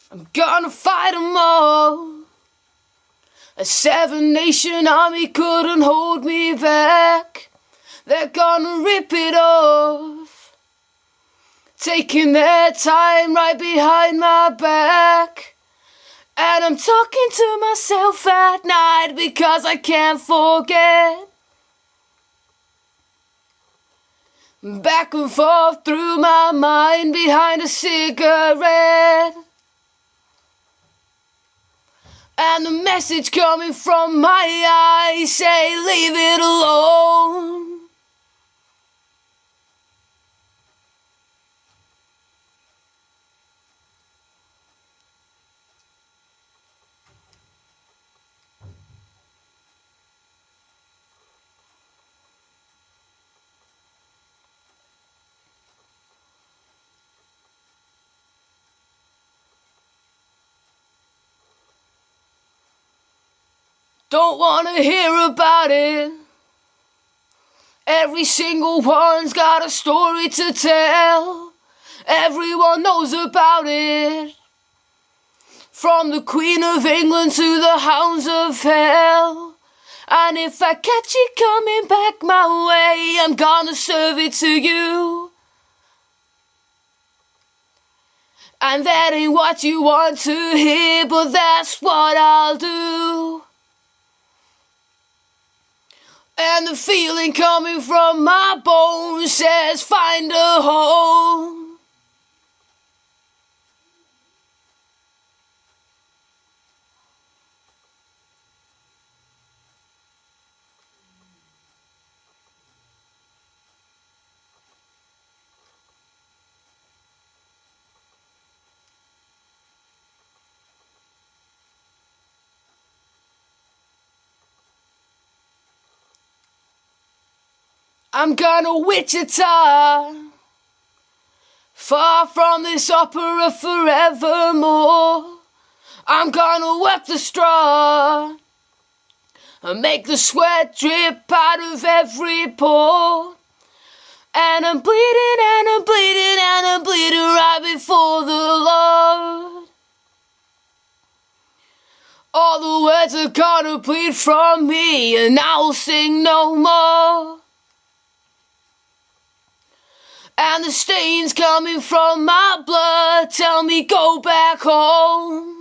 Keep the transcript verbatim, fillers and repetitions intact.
I'm gonna fight 'em all. A seven-nation army couldn't hold me back. They're gonna rip it off, taking their time right behind my back. And I'm talking to myself at night because I can't forget. Back and forth through my mind behind a cigarette. And the message coming from my eyes say, leave it alone. Don't wanna hear about it. Every single one's got a story to tell. Everyone knows about it. From the Queen of England to the hounds of hell. And if I catch it coming back my way, I'm gonna serve it to you. And that ain't what you want to hear, but that's what I'll do. And the feeling coming from my bones says, find a home. I'm gonna Wichita, far from this opera forevermore. I'm gonna work the straw and make the sweat drip out of every pore. And I'm bleeding and I'm bleeding and I'm bleeding right before the Lord. All the words are gonna bleed from me and I'll sing no more. And the stains coming from my blood tell me go back home.